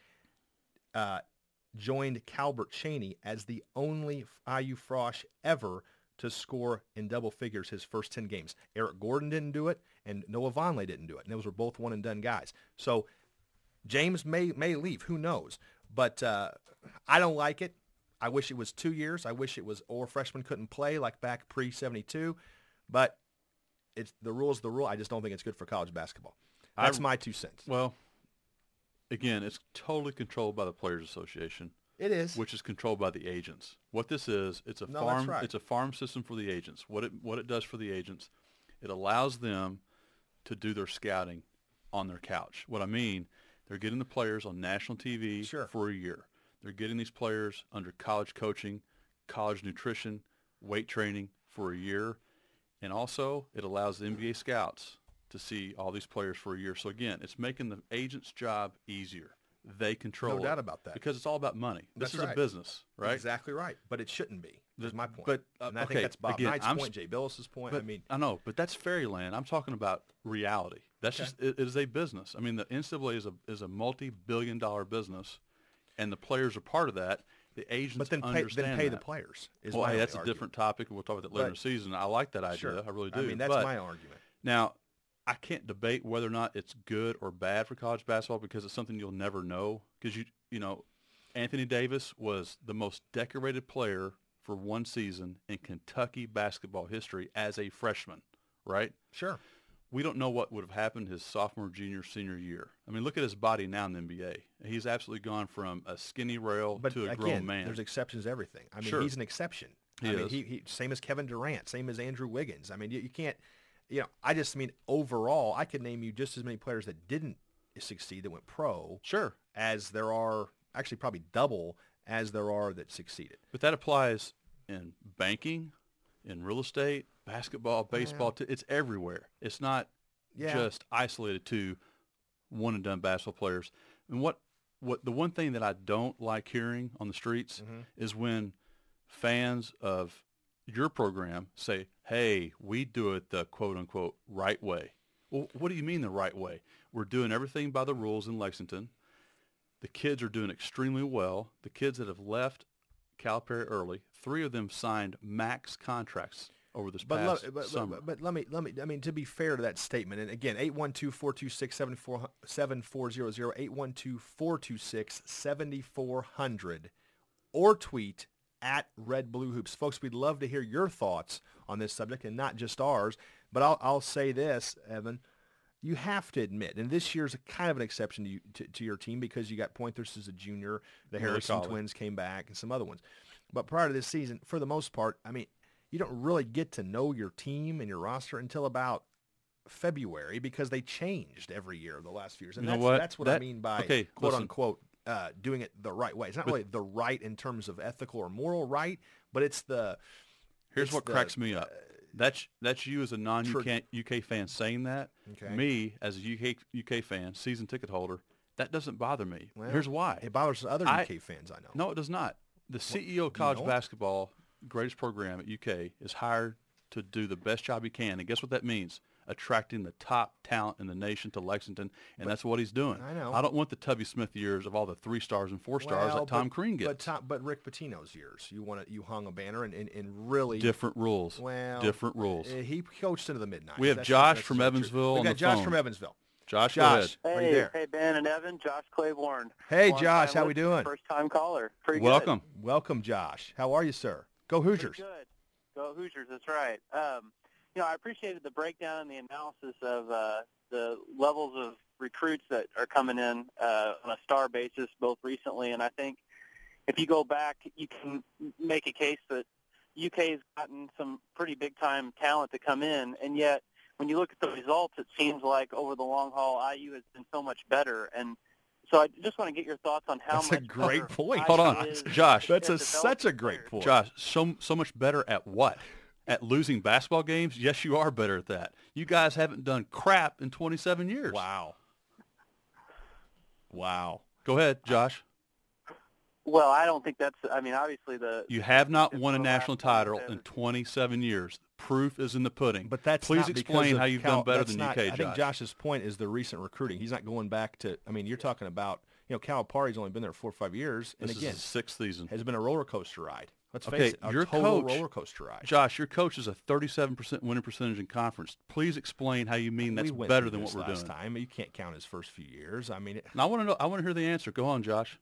joined Calbert Chaney as the only IU Frosh ever to score in double figures his first 10 games. Eric Gordon didn't do it, and Noah Vonleh didn't do it. And those were both one-and-done guys. So James may leave. Who knows? But I don't like it. I wish it was 2 years. I wish it was, or freshmen couldn't play like back pre-72. But the rule is the rule. I just don't think it's good for college basketball. That's my 2 cents. Well, again, it's totally controlled by the Players Association. It is, which is controlled by the agents. What this is, it's a farm system for the agents. What it does for the agents, it allows them to do their scouting on their couch. What I mean, they're getting the players on national TV for a year. They're getting these players under college coaching, college nutrition, weight training for a year, and also it allows the NBA scouts to see all these players for a year. So again, it's making the agent's job easier. They control No doubt about that. because it's all about money. This is a business, right? Exactly right. But it shouldn't be. That's my point. But and I think that's Bob Knight's point, Jay Billis's point. I know, but that's fairyland. I'm talking about reality. That's just it is a business. I mean, the NCAA is a multi-billion-dollar business, and the players are part of that. The agents understand pay the players. That's a different topic, and we'll talk about that later in the season. I like that idea. Sure. I really do. I mean, that's my argument. Now, I can't debate whether or not it's good or bad for college basketball because it's something you'll never know. Because you know, Anthony Davis was the most decorated player for one season in Kentucky basketball history as a freshman, right? Sure. We don't know what would have happened his sophomore, junior, senior year. I mean, look at his body now in the NBA. He's absolutely gone from a skinny rail to a grown man. There's exceptions to everything. I mean, he's an exception. He same as Kevin Durant, same as Andrew Wiggins. I mean, you can't. I just mean overall, I could name you just as many players that didn't succeed that went pro. Sure. As there are, actually probably double as there are that succeeded. But that applies in banking, in real estate, basketball, baseball. It's everywhere. It's not just isolated to one-and-done basketball players. And what the one thing that I don't like hearing on the streets is when fans of your program say, hey, we do it the quote-unquote right way. Well, what do you mean the right way? We're doing everything by the rules in Lexington. The kids are doing extremely well. The kids that have left Calipari early, 3 of them signed max contracts over this past summer. But let me, I mean, to be fair to that statement, and again, 812-426-7400, 812-426-7400, or tweet at Red Blue Hoops. Folks, we'd love to hear your thoughts on this subject, and not just ours. But I'll say this, Evan. You have to admit, and this year's kind of an exception to your team because you got Pointhurst as a junior, the Harrison twins came back, and some other ones. But prior to this season, for the most part, I mean, you don't really get to know your team and your roster until about February because they changed every year the last few years. And that's what I mean by quote-unquote doing it the right way. It's not really the right in terms of ethical or moral right, but it's the – Here's what cracks me up. That's you as a non-UK fan saying that. Okay. Me, as a UK fan, season ticket holder, that doesn't bother me. Well, Here's why. It bothers other UK fans I know. No, it does not. The CEO of college basketball, greatest program at UK, is hired to do the best job he can. And guess what that means? Attracting the top talent in the nation to Lexington, and that's what he's doing. I know. I don't want the Tubby Smith years of all the 3 stars and 4 stars that Tom Crean gets. But Rick Pitino's years, you hung a banner and really different rules. Well, different rules. He coached into the mid-90s. We have Josh from Evansville. We got Josh from Evansville. Josh, go ahead. Are you there? Hey, Ben and Evan, Josh Claiborne. Hey, Josh, how we doing? First-time caller. Pretty Welcome. good. Welcome, Josh. How are you, sir? Go Hoosiers. Pretty good. Go Hoosiers, that's right. I appreciated the breakdown and the analysis of the levels of recruits that are coming in on a star basis, both recently, and I think if you go back, you can make a case that UK has gotten some pretty big-time talent to come in, and yet when you look at the results, it seems like over the long haul, IU has been so much better. And so I just want to get your thoughts on how That's much a great point. Hold on, Josh. That's such a great point. Josh, so much better at what? At losing basketball games? Yes, you are better at that. You guys haven't done crap in 27 years. Wow. Go ahead, Josh. Well, I don't think that's – I mean, obviously You have not won a national title in 27 years. Proof is in the pudding. But that's Please not explain how you've done better than UK, Josh. I think Josh's point is the recent recruiting. He's not going back to – I mean, you're talking about – Calipari's only been there 4 or 5 years. And this again, is his 6th season. Has been a roller coaster ride. Let's face it, your total coach, roller coaster ride. Josh, your coach is a 37% winning percentage in conference. Please explain how you mean that's better than what we're doing. Last time, you can't count his first few years. I mean, I want to know. I want to hear the answer. Go on, Josh.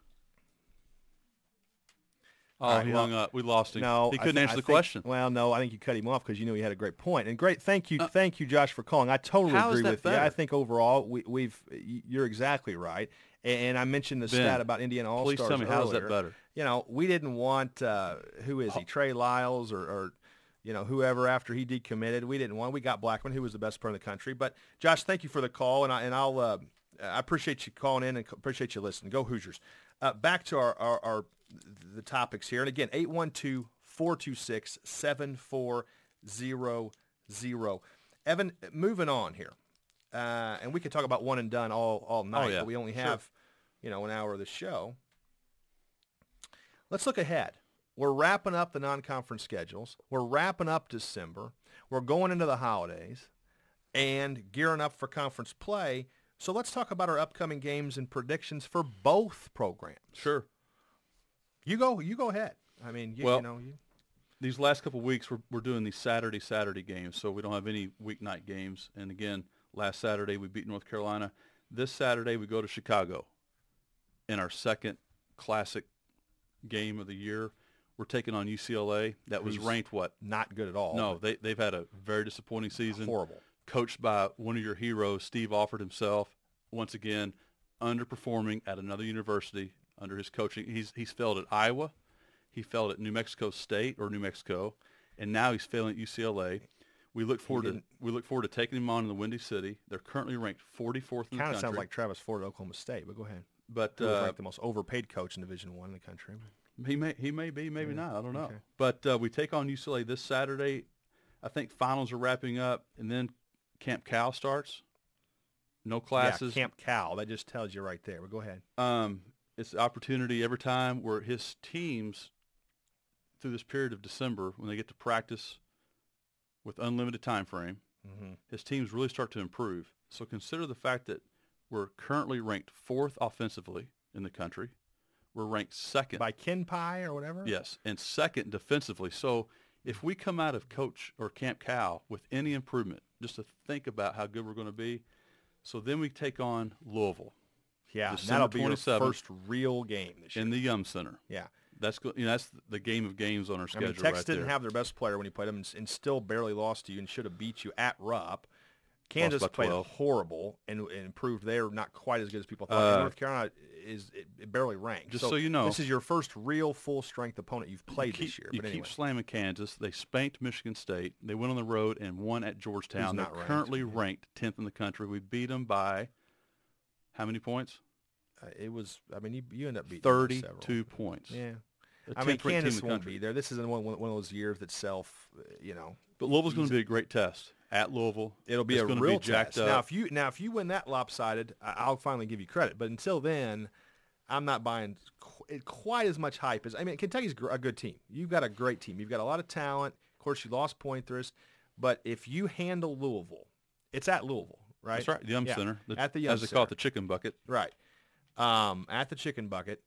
Oh, he hung up. We lost him. No, he couldn't answer the question. Well, no, I think you cut him off because you knew he had a great point. And great, thank you, Josh, for calling. I totally agree with you. I think overall, you're exactly right. And I mentioned the stat about Indiana All-Stars please tell me, how is that better? We didn't want, who is he, Trey Lyles or whoever after he decommitted. We didn't want. We got Blackman, who was the best player in the country. But, Josh, thank you for the call, and I appreciate you calling in and appreciate you listening. Go Hoosiers. Back to the topics here. And, again, 812-426-7400. Evan, moving on here. And we could talk about one and done all night, but we only have, an hour of the show. Let's look ahead. We're wrapping up the non-conference schedules. We're wrapping up December. We're going into the holidays and gearing up for conference play. So let's talk about our upcoming games and predictions for both programs. Sure. You go ahead. I mean, these last couple of weeks we're doing these Saturday games, so we don't have any weeknight games. And again, last Saturday we beat North Carolina. This Saturday we go to Chicago in our second classic game of the year. We're taking on UCLA. That was ranked what? Not good at all. No, they've had a very disappointing season. Horrible. Coached by one of your heroes, Steve Alford himself. Once again, underperforming at another university under his coaching. He's failed at Iowa. He failed at New Mexico State or New Mexico, and now he's failing at UCLA. We look forward to taking him on in the Windy City. They're currently ranked 44th in the country. Kind of sounds like Travis Ford at Oklahoma State, but go ahead. But he was ranked the most overpaid coach in Division I in the country. He may be, maybe not. I don't know. Okay. But we take on UCLA this Saturday. I think finals are wrapping up, and then Camp Cal starts. No classes. Yeah, Camp Cal. That just tells you right there. But go ahead. It's an opportunity every time where his teams through this period of December when they get to practice with unlimited time frame, his teams really start to improve. So consider the fact that we're currently ranked 4th offensively in the country. We're ranked 2nd. By Ken Pie or whatever? Yes, and 2nd defensively. So if we come out of Coach or Camp Cal with any improvement, just to think about how good we're going to be, so then we take on Louisville. Yeah, December that'll be your 27th first real game this year. in the Yum Center. Yeah. That's that's the game of games on our I schedule mean, Texas right didn't there. have their best player when he played them and still barely lost to you and should have beat you at Rupp. Kansas by played 12. horrible and proved they're not quite as good as people thought. And North Carolina is barely ranked. Just so you know, this is your first real full-strength opponent you've played keep, this year. You But anyway, keep slamming Kansas. They spanked Michigan State. They went on the road and won at Georgetown. Who's They're not ranked. currently ranked 10th in the country. We beat them by how many points? it was. I mean, you end up beating them by several. 32 points. Yeah. A I mean, 10th ranked team in Kansas the won't country. be there. This is one of those years that But Louisville's going to be a great test at Louisville. it'll be It's a gonna real jacked test. up. Now, if you win that lopsided, I'll finally give you credit. But until then, I'm not buying quite as much hype as. I mean, Kentucky's a good team. You've got a great team. You've got a lot of talent. Of course, you lost Pointers, but if you handle Louisville, it's at Louisville, right? That's right, the Yum Yeah, Center. at the Yum as they call it, Center. the chicken bucket. Right. At the Chicken Bucket.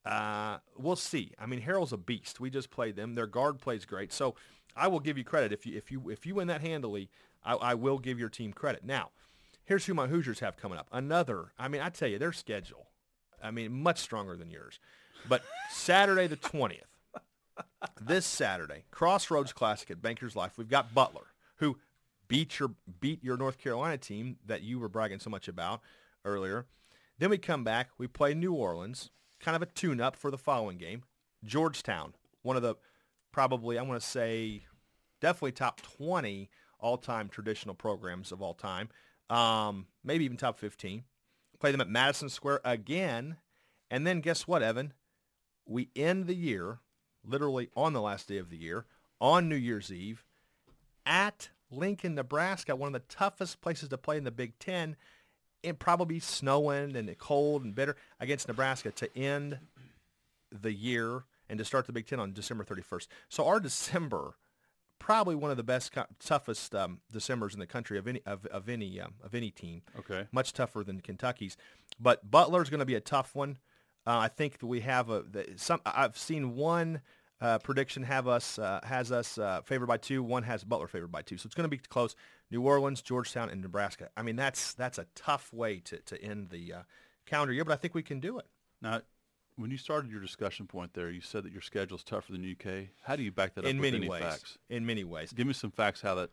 We'll see. I mean, Harrell's a beast. We just played them. Their guard plays great. So I will give you credit. If you win that handily, I will give your team credit. Now, here's who my Hoosiers have coming up. I tell you, their schedule, much stronger than yours. But Saturday the 20th, this Saturday, Crossroads Classic at Bankers Life, we've got Butler, who beat your North Carolina team that you were bragging so much about earlier. Then we come back, we play New Orleans, kind of a tune-up for the following game. Georgetown, one of the probably, I want to say, definitely top 20 all-time traditional programs of all time, maybe even top 15. Play them at Madison Square again, and then guess what, Evan? We end the year, literally on the last day of the year, on New Year's Eve, at Lincoln, Nebraska, one of the toughest places to play in the Big Ten. It probably snowing and cold and bitter against Nebraska to end the year and to start the Big Ten on December 31st. So our December, probably one of the best, toughest Decembers in the country of any team. Okay. Much tougher than Kentucky's. But Butler's going to be a tough one. I think that we have I've seen one prediction has us favored by 2. One has Butler favored by 2. So it's going to be close. New Orleans, Georgetown, and Nebraska. I mean, that's a tough way to end the calendar year, but I think we can do it. Now, when you started your discussion point there, you said that your schedule is tougher than UK. How do you back that up In with many any ways. facts? In many ways. Give me some facts how that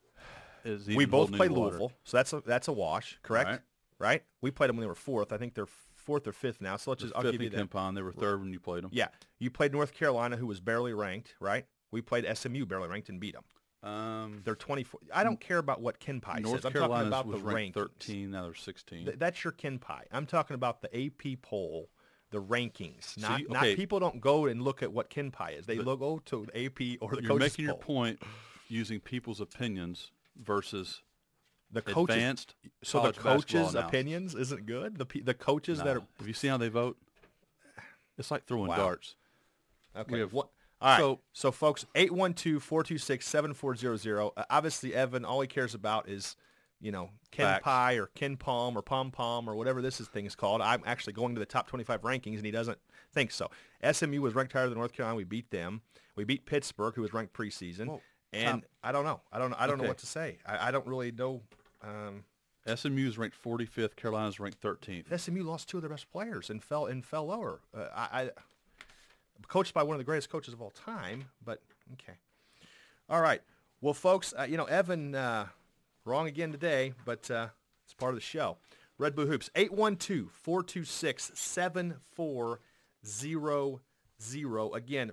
is even We both holding played any water. Louisville, so that's a wash, correct? Right? We played them when they were 4th. I think they're 4th or 5th now. So I'll give you that. Kempon. They were 3rd when you played them. Yeah. You played North Carolina, who was barely ranked, right? We played SMU, barely ranked, and beat them. They're 24. I don't care about what Ken Pie North says. I'm Carolina talking about was the ranked rankings. 13. Now they're 16. That's your Ken Pie. I'm talking about the AP poll, the rankings. So Not people don't go and look at what Ken Pie is. They go to the AP or the You're coaches making your poll. point using people's opinions versus The coaches. advanced So the college basketball coaches' analysis. opinions isn't good. The coaches that are Have you seen how they vote? It's like throwing Wow. darts. okay. We have- What? All right. so- So folks, 812-426-7400. Obviously, Evan, all he cares about is, Ken Facts. Pie or Ken Palm or Pom Pom or whatever thing is called. I'm actually going to the top 25 rankings, and he doesn't think so. SMU was ranked higher than North Carolina. We beat them. We beat Pittsburgh, who was ranked preseason. Well, and I don't know. I don't know Okay. what to say. I don't really know. SMU is ranked 45th. Carolina's ranked 13th. SMU lost 2 of their best players and fell lower. Coached by one of the greatest coaches of all time, but okay. All right. Well, folks, Evan, wrong again today, but it's part of the show. Red Blue Hoops, 812-426-7400. Again,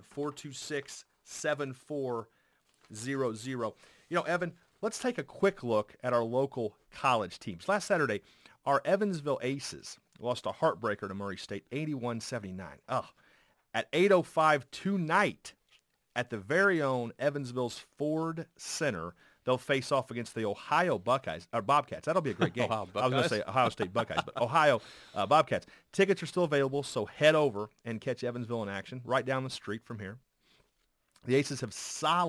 426-7400. Evan, let's take a quick look at our local college teams. Last Saturday, our Evansville Aces lost a heartbreaker to Murray State, 81-79. At 8:05 tonight, at the very own Evansville's Ford Center, they'll face off against the Ohio Bobcats. That'll be a great game. Ohio I was going to say Ohio State Buckeyes, but Ohio Bobcats. Tickets are still available, so head over and catch Evansville in action right down the street from here. The Aces have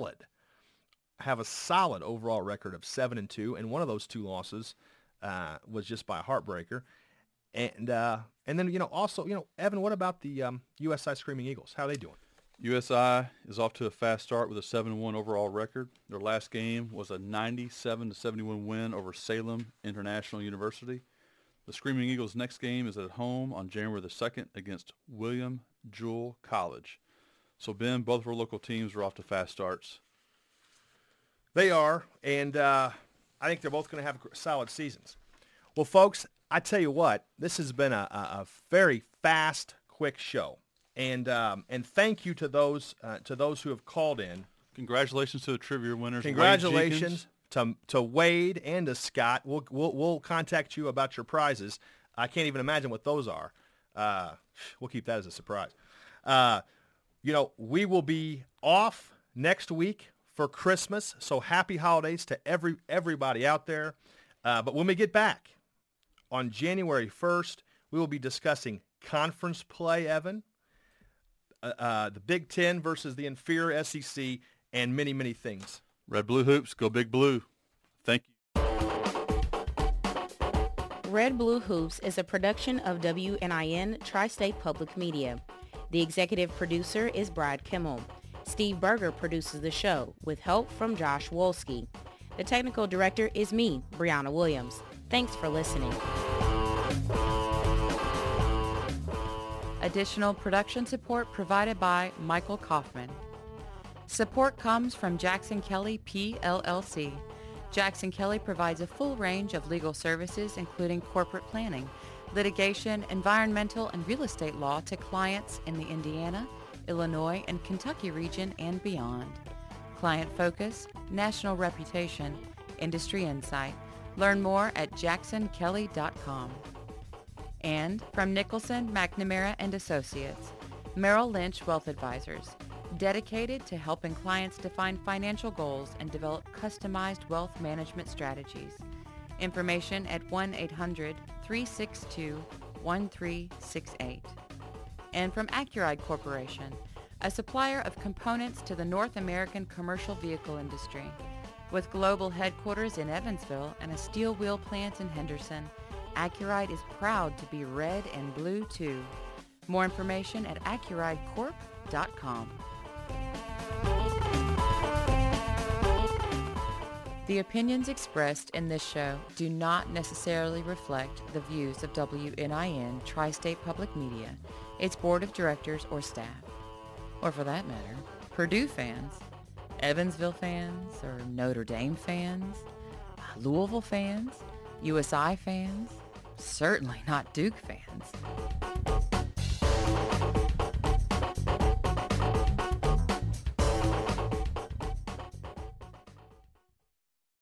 a solid overall record of 7-2, and one of those two losses was just by a heartbreaker. And then also Evan, what about the USI Screaming Eagles? How are they doing? USI is off to a fast start with a 7-1 overall record. Their last game was a 97-71 win over Salem International University. The Screaming Eagles' next game is at home on January the 2nd against William Jewell College. So, Ben, both of our local teams are off to fast starts. They are, and I think they're both going to have solid seasons. Well, folks, I tell you what, this has been a very fast, quick show, and thank you to those who have called in. Congratulations to the trivia winners. Congratulations to Wade and to Scott. We'll contact you about your prizes. I can't even imagine what those are. We'll keep that as a surprise. We will be off next week for Christmas, so happy holidays to everybody out there. But when we get back on January 1st, we will be discussing conference play, Evan, the Big Ten versus the inferior SEC, and many, many things. Red Blue Hoops, go Big Blue. Thank you. Red Blue Hoops is a production of WNIN Tri-State Public Media. The executive producer is Brad Kimmel. Steve Berger produces the show with help from Josh Wolski. The technical director is me, Brianna Williams. Thanks for listening. Additional production support provided by Michael Kaufman. Support comes from Jackson Kelly PLLC. Jackson Kelly provides a full range of legal services, including corporate planning, litigation, environmental, and real estate law to clients in the Indiana, Illinois, and Kentucky region and beyond. Client focus, national reputation, industry insight. Learn more at jacksonkelly.com. And from Nicholson, McNamara & Associates, Merrill Lynch Wealth Advisors, dedicated to helping clients define financial goals and develop customized wealth management strategies. Information at 1-800-362-1368. And from Accuride Corporation, a supplier of components to the North American commercial vehicle industry. With global headquarters in Evansville and a steel wheel plant in Henderson, Accuride is proud to be red and blue too. More information at accuridecorp.com. The opinions expressed in this show do not necessarily reflect the views of WNIN Tri-State Public Media, its board of directors or staff, or for that matter, Purdue fans, Evansville fans, or Notre Dame fans, Louisville fans, USI fans, certainly not Duke fans.